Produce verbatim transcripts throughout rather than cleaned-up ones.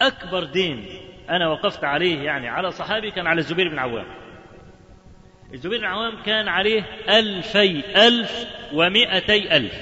أكبر دين أنا وقفت عليه يعني على صحابي كان على الزبير بن عوام. الزبير بن عوام كان عليه ألفي ألف ومئتي ألف.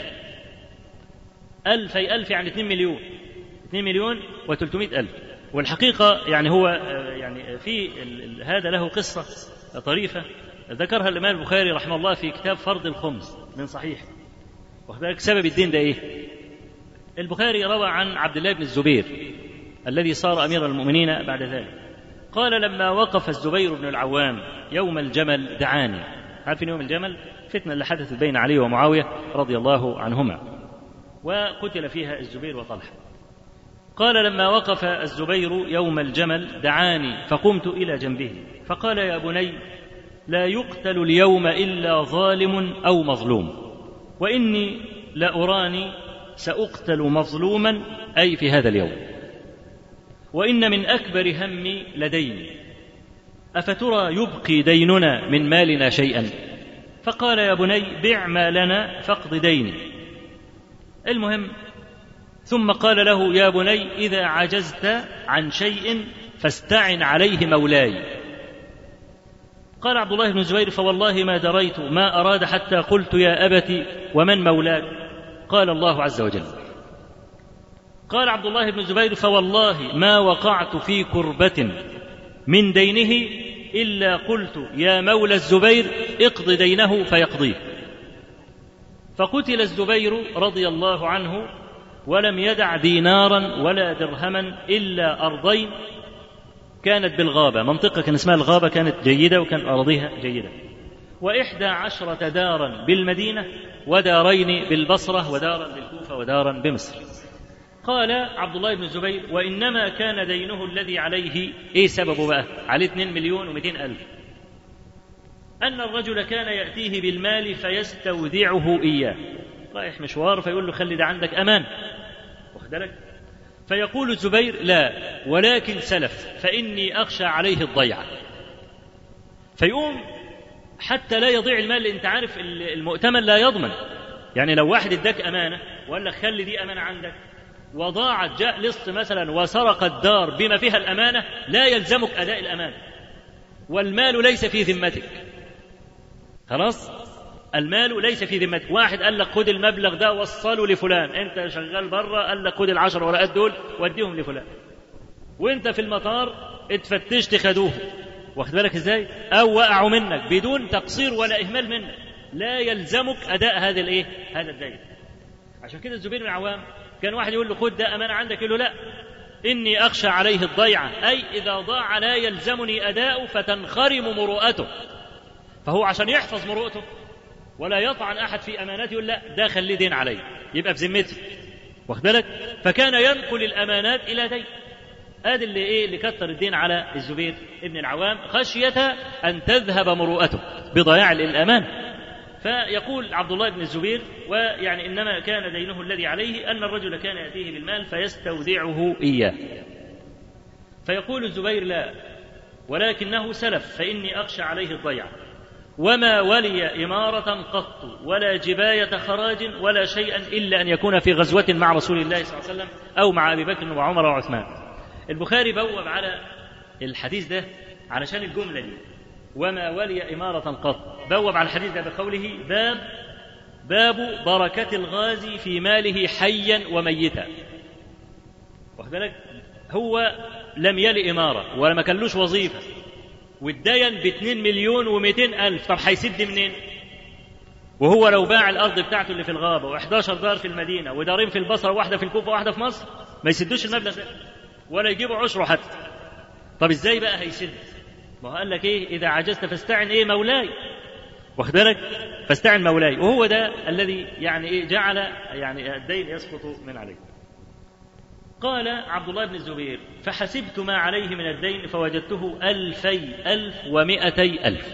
ألفي ألف يعني اثنين مليون، اثنين مليون وثلاثمائة ألف. والحقيقة يعني هو يعني في هذا له قصة طريفة ذكرها الإمام البخاري رحمه الله في كتاب فرض الخمس من صحيح. وذلك سبب الدين ده إيه؟ البخاري روى عن عبد الله بن الزبير الذي صار أمير المؤمنين بعد ذلك، قال لما وقف الزبير بن العوام يوم الجمل دعاني. عارفين يوم الجمل؟ فتنة اللي حدثت بين علي ومعاوية رضي الله عنهما، وقتل فيها الزبير وطلحة. قال لما وقف الزبير يوم الجمل دعاني فقمت إلى جنبه فقال يا بني لا يقتل اليوم إلا ظالم أو مظلوم، وإني لأراني سأقتل مظلوما أي في هذا اليوم، وإن من أكبر همي لديني، أفترى يبقي ديننا من مالنا شيئا؟ فقال يا بني بع ما لنا فاقض ديني. المهم ثم قال له يا بني إذا عجزت عن شيء فاستعن عليه مولاي. قال عبد الله بن الزبير فوالله ما دريت ما أراد حتى قلت يا أبت ومن مولاك؟ قال الله عز وجل. قال عبد الله بن الزبير فوالله ما وقعت في كربة من دينه إلا قلت يا مولى الزبير اقض دينه فيقضيه. فقتل الزبير رضي الله عنه ولم يدع دينارا ولا درهما إلا أرضين كانت بالغابة، منطقة كان اسمها الغابة كانت جيدة وكان أراضيها جيدة، وإحدى عشرة دارا بالمدينة ودارين بالبصرة ودارا بالكوفة ودارا بمصر. قال عبد الله بن الزبير وإنما كان دينه الذي عليه إيه سببه بقى؟ عليه اثنين مليون ومئتين ألف. أن الرجل كان يأتيه بالمال فيستودعه إياه، رايح مشوار فيقول له خلي ده عندك أمان، واخد بالك؟ فيقول الزبير لا ولكن سلف فإني أخشى عليه الضيعة. فيقوم حتى لا يضيع المال، اللي انت عارف المؤتمن لا يضمن، يعني لو واحد اداك أمانة وقال لك خلي دي أمانة عندك وضاعت، جاء لص مثلا وسرق الدار بما فيها الأمانة، لا يلزمك أداء الأمانة والمال ليس في ذمتك. خلاص المال ليس في ذمتك. واحد قال لك خد المبلغ ده وصله لفلان، انت شغال بره قال لك خد العشر ورقات دول وديهم لفلان، وانت في المطار اتفتشت خدوه، واخد بالك ازاي؟ او وقعوا منك بدون تقصير ولا اهمال منك، لا يلزمك اداء هذا الايه هذا الدين. عشان كده الزبير بن العوام كان واحد يقول له خد ده امانه عندك، يقول له لا اني اخشى عليه الضيعه، اي اذا ضاع لا يلزمني اداؤه فتنخرم مروءته. فهو عشان يحفظ مروءته ولا يطعن احد في اماناته يقول لا ده خليه دين علي يبقى في ذمتي، واخد بالك؟ فكان ينقل الامانات الى دين. ادي اللي ايه اللي كتر الدين على الزبير ابن العوام خشيه ان تذهب مروءته بضياع الامان. فيقول عبد الله بن الزبير ويعني انما كان دينه الذي عليه ان الرجل كان ياتيه بالمال فيستودعه اياه. فيقول الزبير لا ولكنه سلف فاني اخشى عليه الضيعه، وما ولي إمارة قط ولا جباية خراج ولا شيئا إلا أن يكون في غزوة مع رسول الله صلى الله عليه وسلم أو مع أبي بكر وعمر وعثمان. البخاري بوب على الحديث ده علشان الجملة دي وما ولي إمارة قط، بوب على الحديث ده بقوله باب باب بركة الغازي في ماله حيا وميتا. واخد بالك؟ هو لم يلي إمارة ولا ما كانلوش وظيفة والدين باثنين مليون ومئتين ألف، طب هيسد منين؟ وهو لو باع الأرض بتاعته اللي في الغابة وإحداشر دار في المدينة ودارين في البصرة واحدة في الكوفة واحدة في مصر ما يسدوش المبلغ ده ولا يجيبوا عشره حتى. طب إزاي بقى هيسد؟ ما هو قال لك إيه إذا عجزت فاستعن إيه مولاي، واخد بالك؟ فاستعن مولاي، وهو ده الذي يعني إيه جعل يعني الدين يسقط من عليه. قال عبد الله بن الزبير فحسبت ما عليه من الدين فوجدته ألفي ألف ومئتي ألف.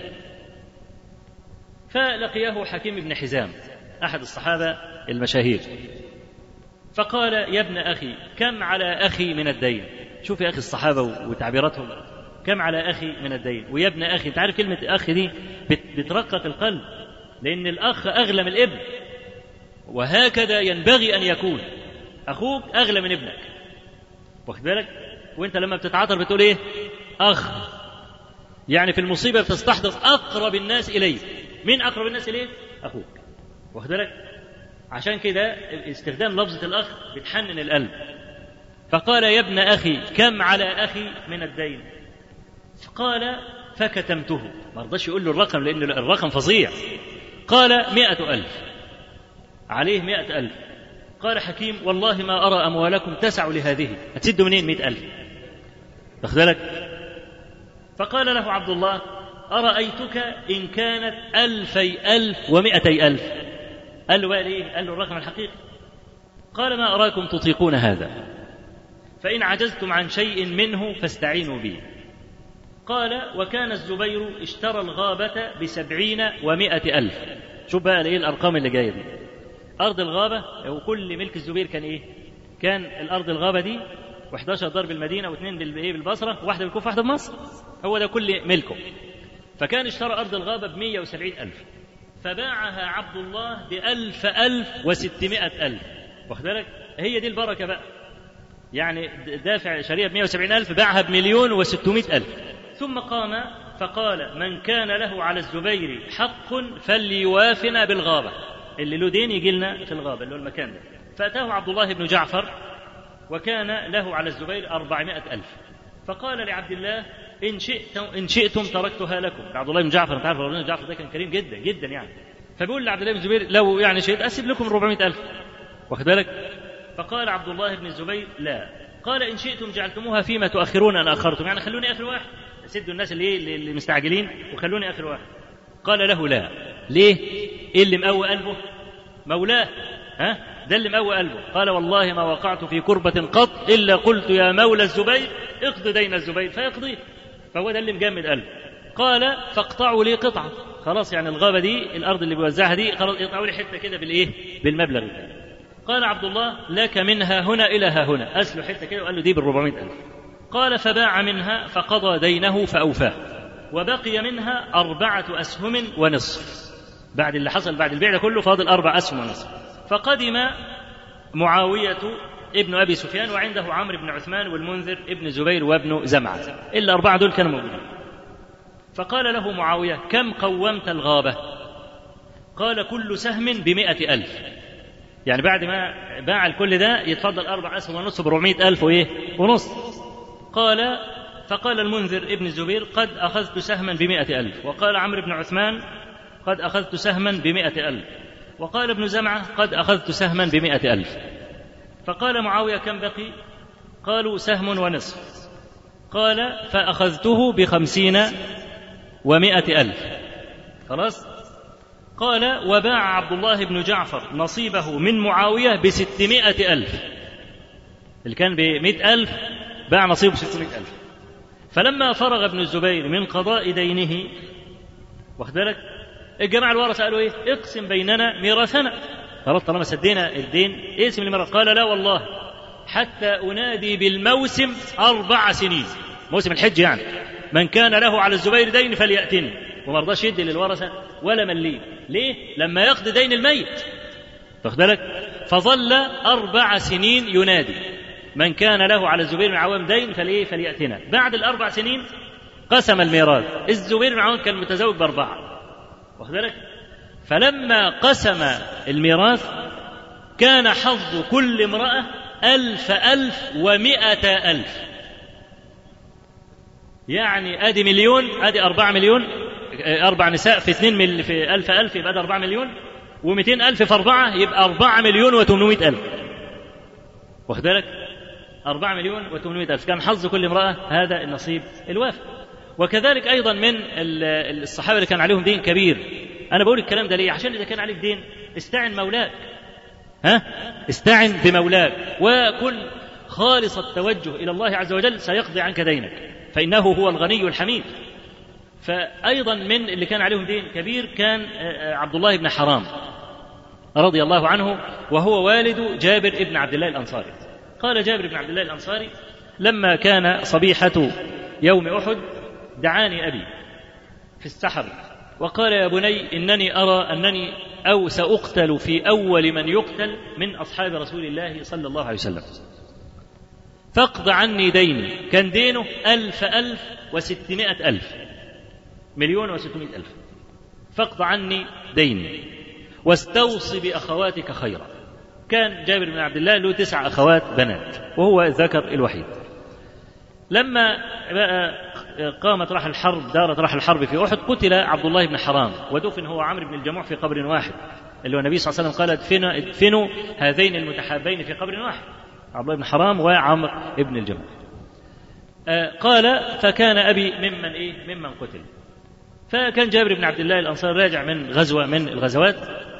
فلقيه حكيم بن حزام أحد الصحابة المشاهير فقال يا ابن أخي كم على أخي من الدين؟ شوف يا أخي الصحابة وتعبيراتهم، كم على أخي من الدين ويا ابن أخي. انت عارف كلمة أخي دي بترقق القلب، لأن الأخ أغلى من الابن، وهكذا ينبغي أن يكون أخوك أغلى من ابنك، واخد بالك؟ وانت لما بتتعاطر بتقول ايه؟ اخ. يعني في المصيبه بتستحضر اقرب الناس اليك. مين اقرب الناس اليك؟ اخوك. واخد بالك؟ عشان كده استخدام لفظه الاخ بتحنن القلب. فقال يا ابن اخي كم على اخي من الدين؟ قال فكتمته. ما رضاش يقول له الرقم لان الرقم فظيع. قال مئة ألف، عليه مئة ألف. قال حكيم والله ما أرى أموالكم تسع لهذه، هتسدوا منين مئة ألف؟ واخد بالك؟ فقال له عبد الله أرأيتك إن كانت ألفي ألف ومئتي ألف. قال له بقى إيه؟ قال له الرقم الحقيقي. قال ما أراكم تطيقون هذا، فإن عجزتم عن شيء منه فاستعينوا بي. قال وكان الزبير اشترى الغابة بسبعين ومائة ألف. شوف بقى ايه الأرقام اللي جاية دي. أرض الغابة وكل ملك الزبير كان إيه؟ كان الأرض الغابة دي وإحداشر دار بالمدينة واثنين بالبصرة وواحدة بالكوفة وواحدة بمصر. هو ده كل ملكه. فكان اشترى أرض الغابة بمئة وسبعين ألف، فباعها عبد الله بألف ألف وستمائة ألف. واخد بالك؟ هي دي البركة بقى. يعني دافع شريعة بمئة وسبعين ألف باعها بمليون وستمائة ألف. ثم قام فقال من كان له على الزبير حق فليوافنا بالغابة. اللي له دين يجي لنا في الغابة اللي هو المكان ده. فأتاه عبد الله بن جعفر وكان له على الزبير أربعمائة ألف. فقال لعبد الله إن شئتم, إن شئتم تركتها لكم. عبد الله بن جعفر انت عارف عبد الله بن جعفر ده كان كريم جدا جدا يعني. فبيقول لعبد الله بن الزبير لو يعني شئت أسيب لكم أربعمائة ألف. واخد بالك؟ فقال عبد الله بن الزبير لا. قال إن شئتم جعلتموها فيما تؤخرون أن أخرتم، يعني خلوني آخر واحد، سدوا الناس اللي اللي مستعجلين وخلوني آخر واحد. قال له لا. ليه؟ إيه اللي مقوي قلبه؟ مولاه. ها؟ ده اللي مقوي قلبه. قال والله ما وقعت في كربة قط إلا قلت يا مولى الزبير اقض دين الزبير فيقضيه. فهو ده اللي مجمد قلبه. قال فاقطعوا لي قطعة. خلاص يعني الغابة دي الأرض اللي بيوزعها دي خلاص يقطعوا لي حتة كده بالإيه؟ بالمبلغ ده. قال عبد الله لك منها هنا إلى ها هنا. أسلوا حتة كده وقال له دي بالربعمائة ألف. قال فباع منها فقضى دينه فأوفاه، وبقي منها أربعة أسهم ونصف. بعد اللي حصل بعد البيع ده كله فاضل أربع أسهم ونصف. فقدم معاوية ابن أبي سفيان وعنده عمرو بن عثمان والمنذر ابن زبير وابن زمعة. إلا أربعة دول كانوا موجودين. فقال له معاوية كم قومت الغابة؟ قال كل سهم بمائة ألف. يعني بعد ما باع الكل ده يتفضل أربع أسهم ونصف بربعمائة ألف وإيه ونص. قال فقال المنذر ابن الزبير قد أخذت سهما بمائة ألف. وقال عمرو بن عثمان قد أخذت سهما بمائة ألف. وقال ابن زمعة قد أخذت سهما بمائة ألف. فقال معاوية كم بقي؟ قالوا سهم ونصف. قال فأخذته بخمسين ومائة ألف. خلاص. قال وباع عبد الله بن جعفر نصيبه من معاوية بستمائة ألف. اللي كان بمائة ألف باع نصيبه بستمائة ألف. فلما فرغ ابن الزبير من قضاء دينه واخد بالك الجماعة الورثة قالوا ايه؟ اقسم بيننا ميراثنا. خلاص طالما سدينا الدين اقسم الميراث. قال لا والله حتى أنادي بالموسم أربع سنين، موسم الحج يعني، من كان له على الزبير دين فليأتني. وما رضاش يدي للورثة ولا مليه. ليه؟ لما يقضي دين الميت. واخد بالك؟ فظل أربع سنين ينادي من كان له على الزبير بن عوام دين فليه فليأتنا. بعد الأربع سنين قسم الميراث. الزبير بن عوام كان متزوج بأربعة. واخد بالك؟ فلما قسم الميراث كان حظ كل امرأة ألف ألف ومائة ألف. يعني أدي مليون، أدي أربعة مليون، أربع نساء في اثنين مل في ألف ألف يبقى ده أربعة مليون، ومئتين ألف في أربعة يبقى أربعة مليون وثمانمائة ألف. واخد بالك؟ أربعة مليون وثمانمائة ألف كان حظ كل امرأة هذا النصيب الوافر. وكذلك أيضا من الصحابة اللي كان عليهم دين كبير. أنا بقول الكلام ده ليه؟ عشان إذا كان عليك دين استعن مولاك. ها؟ استعن بمولاك وكن خالص التوجه إلى الله عز وجل سيقضي عنك دينك، فإنه هو الغني الحميد. فأيضا من اللي كان عليهم دين كبير كان عبد الله بن حرام رضي الله عنه، وهو والد جابر بن عبد الله الأنصاري. قال جابر بن عبد الله الأنصاري لما كان صبيحة يوم أحد دعاني أبي في السحر وقال يا بني إنني أرى أنني أو سأقتل في أول من يقتل من أصحاب رسول الله صلى الله عليه وسلم. فاقض عني ديني. كان دينه ألف ألف وستمائة ألف، مليون وستمائة ألف. فاقض عني ديني واستوصي بأخواتك خيرا. كان جابر بن عبد الله له تسع أخوات بنات وهو الذكر الوحيد. لما بقى قامت راح الحرب دارت راح الحرب في أحد، قتل عبد الله بن حرام ودفن هو عمرو بن الجموح في قبر واحد، اللي هو النبي صلى الله عليه وسلم قال ادفنوا, ادفنوا هذين المتحابين في قبر واحد، عبد الله بن حرام وعمرو بن الجموح. آه قال فكان أبي ممن إيه ممن قتل. فكان جابر بن عبد الله الأنصاري راجع من غزوة من الغزوات،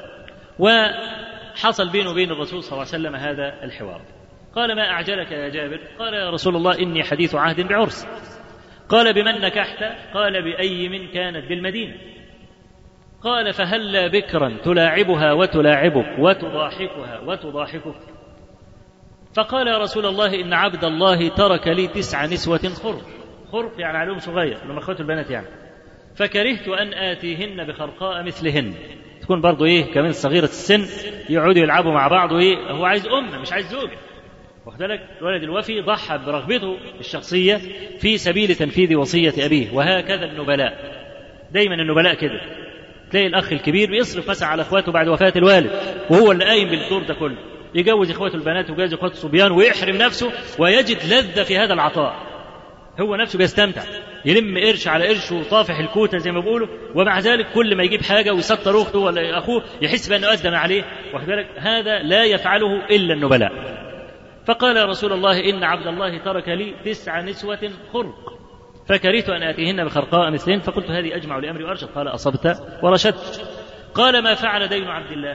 وحصل بينه وبين الرسول صلى الله عليه وسلم هذا الحوار. قال ما أعجلك يا جابر؟ قال يا رسول الله إني حديث عهد بعرس. قال بمن نكحت؟ قال بأي من كانت بالمدينة. قال فهلا بكرا تلاعبها وتلاعبك وتضاحكها وتضاحكك؟ فقال يا رسول الله إن عبد الله ترك لي تسع نسوة خرق، خرق يعني عليهم صغير لما أخوات البنات يعني، فكرهت أن آتيهن بخرقاء مثلهن، تكون برضو إيه كمان صغيرة السن، يقعدوا يلعبوا مع بعض، وإيه هو عايز أم مش عايز زوجة. واخد بالك؟ الولد الوفي ضحى برغبته الشخصية في سبيل تنفيذ وصية أبيه. وهكذا النبلاء، دايما النبلاء كده، تلاقي الأخ الكبير بيصرف مثلا على أخواته بعد وفاة الوالد، وهو اللي قايم بالدور ده كله، يجوز إخواته البنات ويجوز إخواته الصبيان ويحرم نفسه ويجد لذة في هذا العطاء، هو نفسه بيستمتع، يلم قرش على قرش وطافح الكوتة زي ما بيقولوا، ومع ذلك كل ما يجيب حاجة ويسطر أخته ولا أخوه يحس بأنه قدم عليه. واخد بالك؟ هذا لا يفعله إلا النبلاء. فقال يا رسول الله إن عبد الله ترك لي تسع نسوة خرق فكرهت أن آتيهن بخرقاء مثلهن، فقلت هذه أجمع لأمري وأرشد. قال أصبت ورشدت. قال ما فعل دين عبد الله؟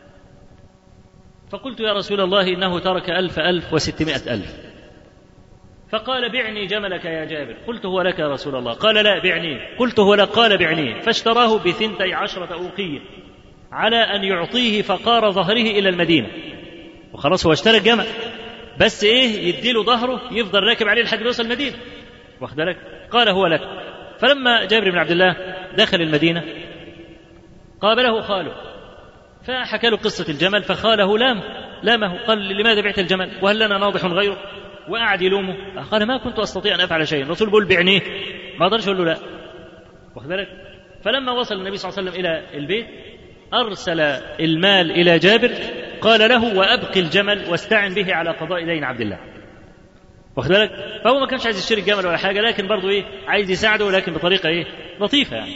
فقلت يا رسول الله إنه ترك ألف ألف وستمائة ألف. فقال بعني جملك يا جابر. قلت هو لك يا رسول الله. قال لا بعني. قلت هو لك. قال بعني. فاشتراه بثنتي عشرة أوقية على أن يعطيه فقار ظهره إلى المدينة. وخلاص هو اشترى الجمل، بس إيه يديله ظهره يفضل راكب عليه لحد ما يوصل المدينة. واخد بالك؟ قال هو لك. فلما جابر بن عبد الله دخل المدينة قابله خاله فحكى له قصة الجمل، فخاله لام لامه قال لماذا بعت الجمل وهل لنا ناضح غيره؟ وقعد يلومه. قال ما كنت أستطيع أن أفعل شيئا. الرسول بيقول بعنيه، ما قدرش يقول له لا. واخد بالك؟ فلما وصل النبي صلى الله عليه وسلم إلى البيت أرسل المال إلى جابر، قال له وأبقي الجمل واستعن به على قضاء دين عبد الله. واخد بالك؟ فهو ما كانش عايز يشتري الجمل ولا حاجة، لكن برضه إيه عايز يساعده، ولكن بطريقة إيه لطيفة يعني.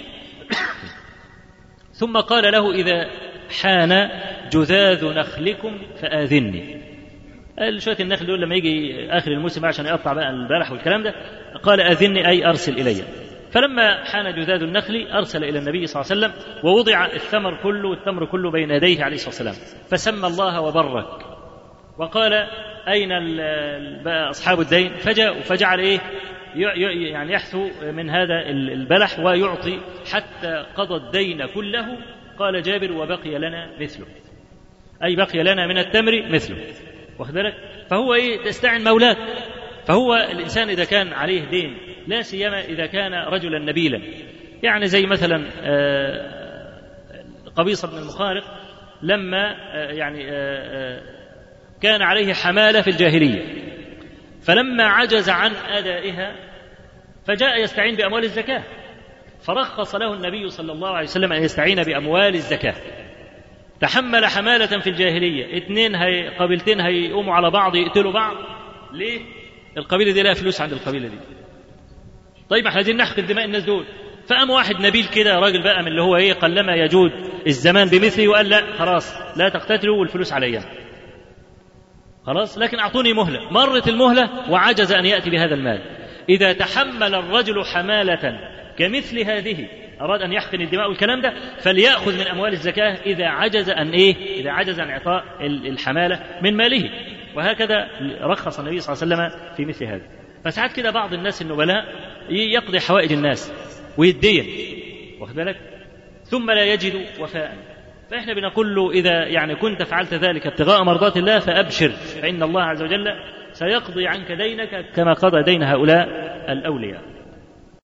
ثم قال له إذا حان جذاذ نخلكم فآذني. شوية النخل دول لما يجي آخر الموسم عشان يقطع بقى البلح والكلام ده، قال آذني أي أرسل إلي. فلما حان جذاذ النخل أرسل إلى النبي صلى الله عليه وسلم، ووضع الثمر كله والتمر كله بين يديه عليه الصلاة والسلام، فسمى الله وبرك وقال أين أصحاب الدين؟ فجاءوا فجعل إيه يعني يحثو من هذا البلح ويعطي حتى قضى الدين كله. قال جابر وبقي لنا مثله، أي بقي لنا من التمر مثله. واخد بالك؟ فهو إيه تستعن مولاك. فهو الإنسان إذا كان عليه دين، لا سيما إذا كان رجلا نبيلا، يعني زي مثلا قبيصة بن المخارق لما يعني كان عليه حمالة في الجاهلية، فلما عجز عن أدائها فجاء يستعين بأموال الزكاة، فرخص له النبي صلى الله عليه وسلم أن يستعين بأموال الزكاة. تحمل حمالة في الجاهلية، اثنين هي قبيلتين هيقوموا على بعض يقتلوا بعض، ليه؟ القبيلة دي لها فلوس عند القبيلة دي، طيب احنا عايزين نحقن دماء الناس دول. فقام واحد نبيل كده راجل بقى من اللي هو ايه قلما يجود الزمان بمثله، وقال لا خلاص لا تقتتلوا والفلوس عليا خلاص، لكن اعطوني مهلة. مرت المهلة وعجز ان يأتي بهذا المال. اذا تحمل الرجل حمالة كمثل هذه أراد أن يحقن الدماء والكلام ده، فليأخذ من أموال الزكاة إذا عجز أن إيه إذا عجز عن إعطاء الحمالة من ماله. وهكذا رخص النبي صلى الله عليه وسلم في مثل هذا. فساعات كده بعض الناس النبلاء يقضي حوائج الناس ويدين، واخد بالك، ثم لا يجد وفاء. فإحنا بنقول له إذا يعني كنت فعلت ذلك ابتغاء مرضات الله فأبشر، فإن الله عز وجل سيقضي عنك دينك كما قضى دين هؤلاء الأولياء.